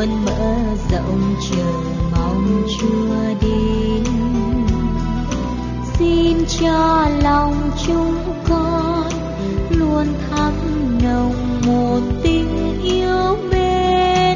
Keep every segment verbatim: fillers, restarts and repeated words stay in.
muôn mở rộng chờ mong Chúa đến. Xin cho lòng chúng con luôn thắm nồng một tình yêu mến.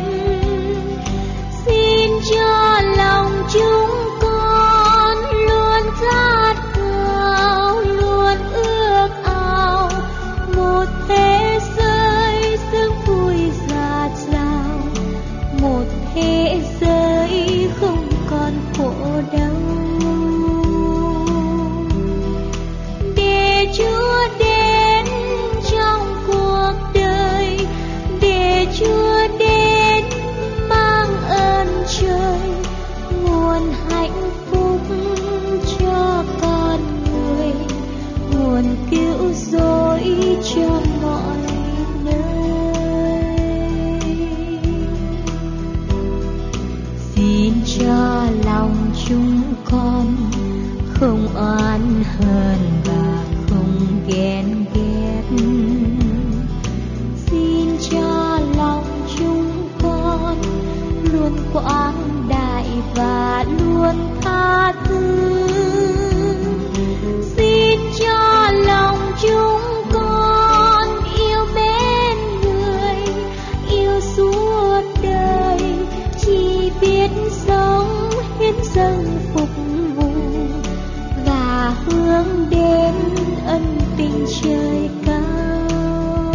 Xin cho lòng chúng con luôn khát khao, luôn ước ao một thế giới sương vui rạt rào, một thế giới không còn khổ đau. Để Chúa đến trong cuộc đời, để Chúa đến mang ơn trời, nguồn hạnh phúc cho con người, nguồn cứu rỗi cho mọi nơi. Xin cho lòng chúng con không oán hờn và không ghen ghét. Xin cho lòng chúng con luôn quảng đại và luôn tha thứ. Xin cho lòng chúng con yêu mến người, yêu suốt đời, chỉ biết sống hiến dâng phục vụ và hướng đến ân tình trời cao.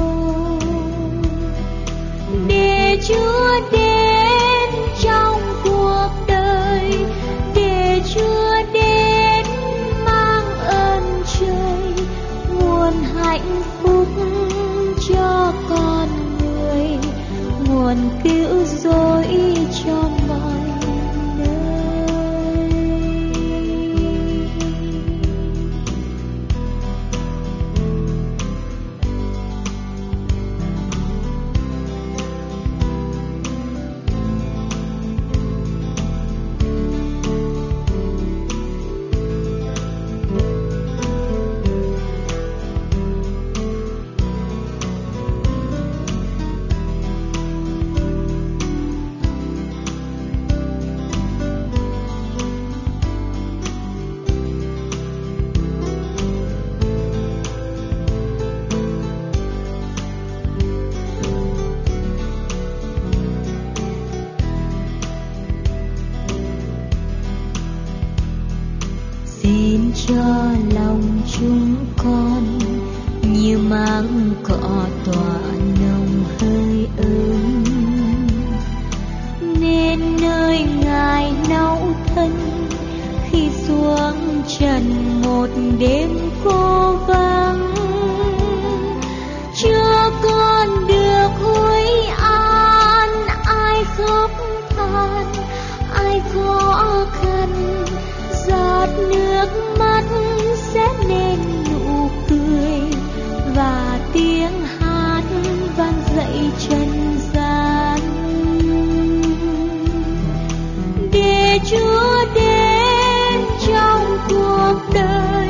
Để Chúa đến trong cuộc đời, để Chúa đến mang ơn trời, nguồn hạnh phúc cho con người, nguồn cứu rỗi cho mọi nơi. Xin cho lòng chúng con như máng cỏ tỏa nồng hơi ấm, nên nơi Ngài nấu thân khi xuống trần một đêm cô vắng. Chưa con được hối an, ai khóc than, ai khó khăn, giọt nước mắt sẽ nên nụ cười và tiếng hát vang dậy trần gian. Để Chúa đến trong cuộc đời,